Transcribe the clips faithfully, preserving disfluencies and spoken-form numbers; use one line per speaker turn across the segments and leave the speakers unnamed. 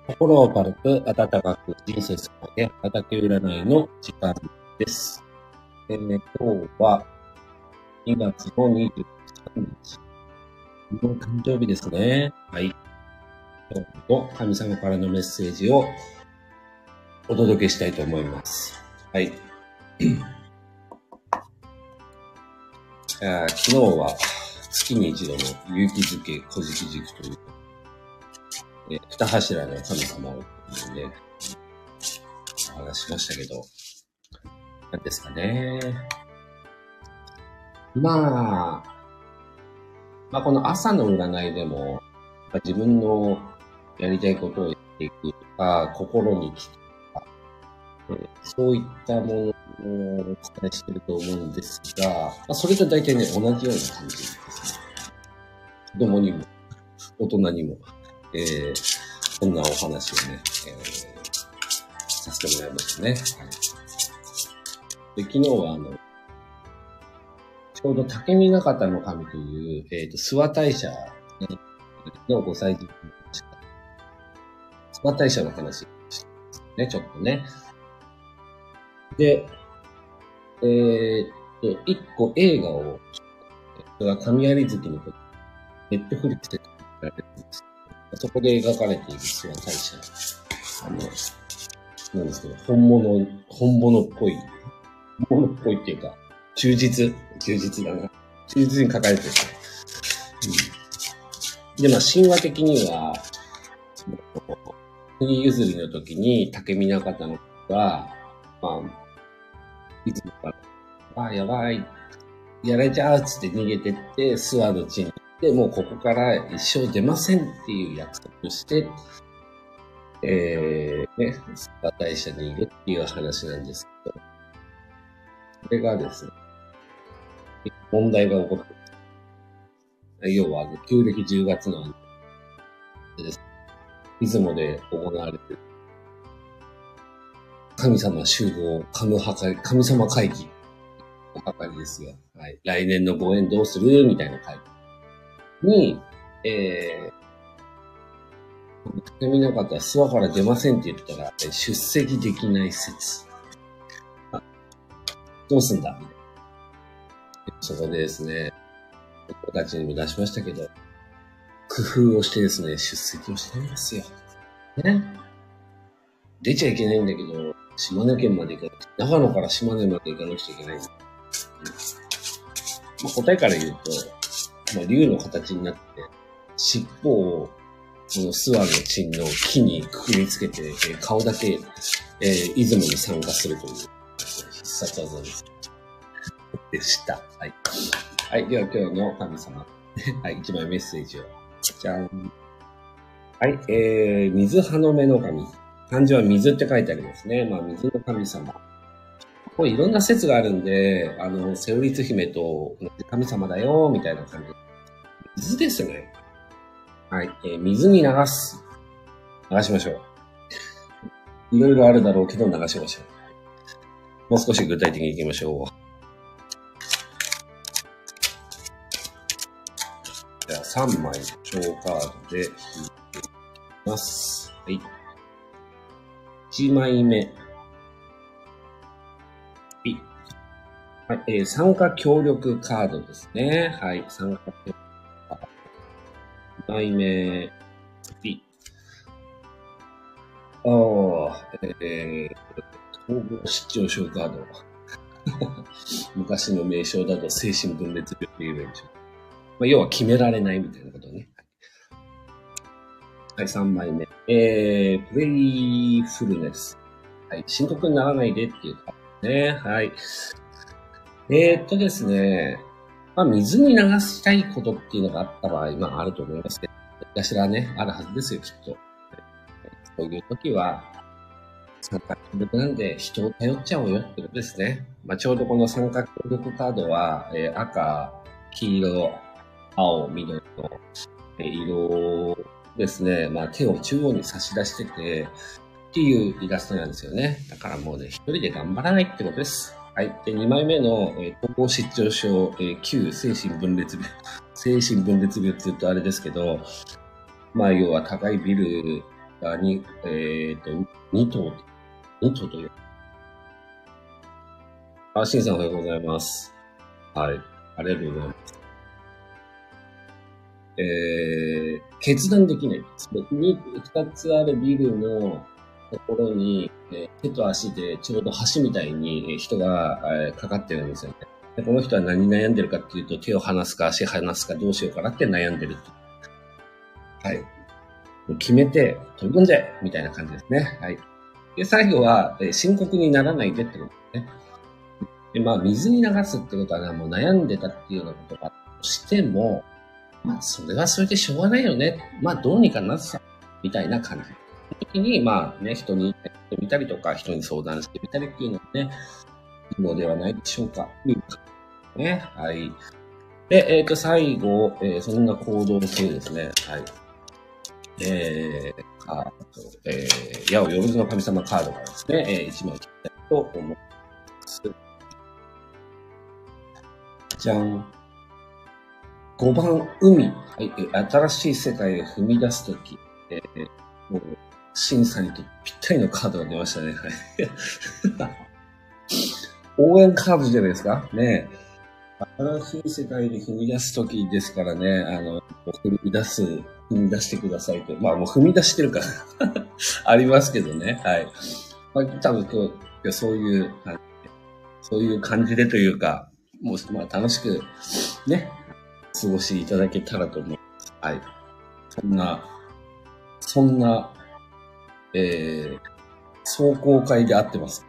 心を軽く温かく人生すべて畑占いの時間です。えー、今日はにがつのにじゅうさんにちの誕生日ですね。はい。今日と神様からのメッセージをお届けしたいと思います。はい。昨日は月に一度の勇気づけ小敷軸というえー、二柱の神様をね、お話ししましたけど、何ですかね。まあ、まあこの朝の占いでも、自分のやりたいことをやっていくとか、心に来てとか、えー、そういったものをお伝えしていると思うんですが、まあ、それと大体ね、同じような感じですね。子供にも、大人にも、えー、こんなお話をね、えー、させてもらいましたね。はい、で昨日はあの、ちょうど竹見中田の神という、えっ、ー、と、諏訪大社のご祭事になりました。諏訪大社の話ですね、ちょっとね。で、えー、っと、一個映画を、それは神有月のこと、ネットフリックスで作られています。そこで描かれている諏訪大社。あの、なんですけど、本物、本物っぽい、本物っぽいっていうか、忠実、忠実だな。忠実に書かれてる。うん、で、まあ、神話的には、国譲りの時に竹見中田の子が、まあ、いつもから、あ、やばい、やられちゃうっつって逃げてって、諏訪の地に行って、もうここから一生出ませんっていう約束をして、えー、ね、諏訪大社にいるっていう話なんですけど、それがですね、問題が起こっている。要は、旧暦じゅうがつのです。出雲で行われている神様集合、神はかり、神様会議おはかりですよ。はい。来年のご縁どうするみたいな会議に、えー、竹見中田は諏訪から出ませんって言ったら、出席できない説。あ、どうすんだみたいな。そこでですね、僕たちにも出しましたけど、工夫をしてですね、出席をしてるんですよ。ね。出ちゃいけないんだけど、島根県まで行かない。長野から島根まで行かなくちゃいけない。うん、まあ、答えから言うと、まあ、竜の形になって、尻尾を、この諏訪の鎮の木にくくりつけて、顔だけ、えー、出雲に参加するという必殺技です。でした。はい。はい。では今日の神様。はい。一枚メッセージを。じゃん。はい。えー、水葉の目の神。漢字は水って書いてありますね。まあ、水の神様。これいろんな説があるんで、あの、セオリツ姫と同じ神様だよ、みたいな感じ。水ですね。はい。えー、水に流す。流しましょう。いろいろあるだろうけど流しましょう。もう少し具体的にいきましょう。じゃあさんまい超カードで引いていきます。はい。いちまいめ。はい、えー、参加協力カードですね。はい、参加協力カード。にまいめ。B。ああ、えー、統合失調症カード。昔の名称だと精神分裂病って言えばいいんでしょう。まあ、要は決められないみたいなことね。はい、さんまいめ。えー、プレイフルネス。はい、深刻にならないでっていうかね。はい。えーっとですね、まあ、水に流したいことっていうのがあった場合、まあ、あると思いますけど、何かしらね、あるはずですよ、きっと。そういう時は、参加協力なんで人を頼っちゃおうよってことですね。まあ、ちょうどこの参加協力カードは、えー、赤、黄色、青、緑の、えー、色ですね。まあ、手を中央に差し出してて、っていうイラストなんですよね。だからもうね、一人で頑張らないってことです。はい。で、にまいめの、えー、統合失調症、えー、旧精神分裂病。精神分裂病って言うとあれですけど、まあ、要は高いビルがに、えっと、に頭、に頭という。あ、しんさんおはようございます。はい。ありがとうございます。えー、決断できない。に、二つあるビルのところに、えー、手と足でちょうど橋みたいに人が、えー、かかってるんですよね。でこの人は何悩んでるかっていうと、手を離すか足離すかどうしようかなって悩んでる。はい。決めて飛び込んじゃえみたいな感じですね。はい。で、最後は、えー、深刻にならないでってことですね。で、まあ、水に流すってことはね、もう悩んでたっていうようなことがしても、まあ、それはそれでしょうがないよね。まあ、どうにかなってさ、みたいな感じ。時に、まあね、人に言ってみたりとか、人に相談してみたりっていうのはね、いいのではないでしょうか。ね。はい。で、えっと、最後、えー、そんな行動性ですね。はい。えー、カード、えー、矢をよろずの神様カードからですね、えー、いちまい引きたいと思います。じゃん。ごばん、海。はい。新しい世界へ踏み出すとき、えー、もう、審査にとぴったりのカードが出ましたね。はい。応援カードじゃないですかね。新しい世界に踏み出すときですからね、あの、踏み出す、踏み出してくださいと。まあもう踏み出してるからありますけどね。はい。まあ、多分今日、そういう、そういう感じでというか、もう、まあ楽しくね、過ごしていただけたらと思います。はい。そんな、そんな、えー、壮行会で合ってます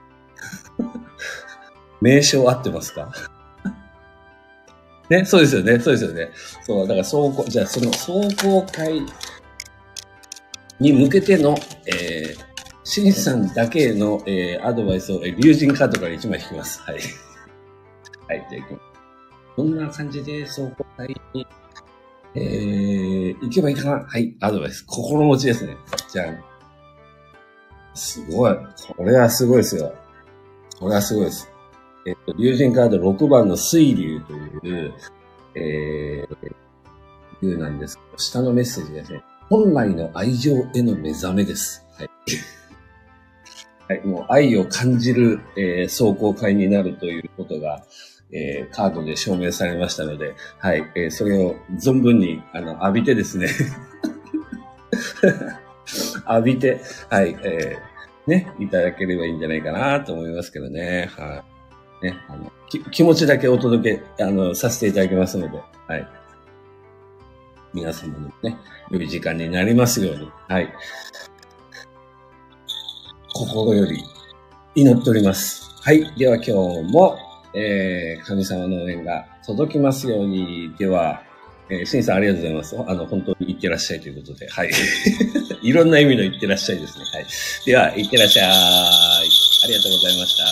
名称合ってますかね、そうですよね、そうですよね。そう、だから壮行、じゃあその壮行会に向けての、えー、しんさんだけの、えー、アドバイスを、えー、龍神カードからいちまい引きます。はい。はい、じゃあいきます。こんな感じで壮行会に、えー、行けばいいかな。はい、アドバイス。心持ちですね。じゃあ、すごい。これはすごいですよ。これはすごいです。えっと、龍神カードろくばんの水流という、えー、龍なんですけど、下のメッセージですね。本来の愛情への目覚めです。はい。はい、もう愛を感じる、えー、壮行会になるということが、えー、カードで証明されましたので、はい、えー、それを存分に、あの、浴びてですね。浴びて、はい、えー、ね、いただければいいんじゃないかなと思いますけどね。はい。ね、あの、き気持ちだけお届け、あの、させていただきますので、はい。皆様のね、良い時間になりますように、はい。心より祈っております。はい。では今日も、えー、神様の応援が届きますように。では、えー、しんさんありがとうございます。あの、本当に行ってらっしゃいということで、はい。いろんな意味の行ってらっしゃいですね。はい。では、行ってらっしゃい。ありがとうございました。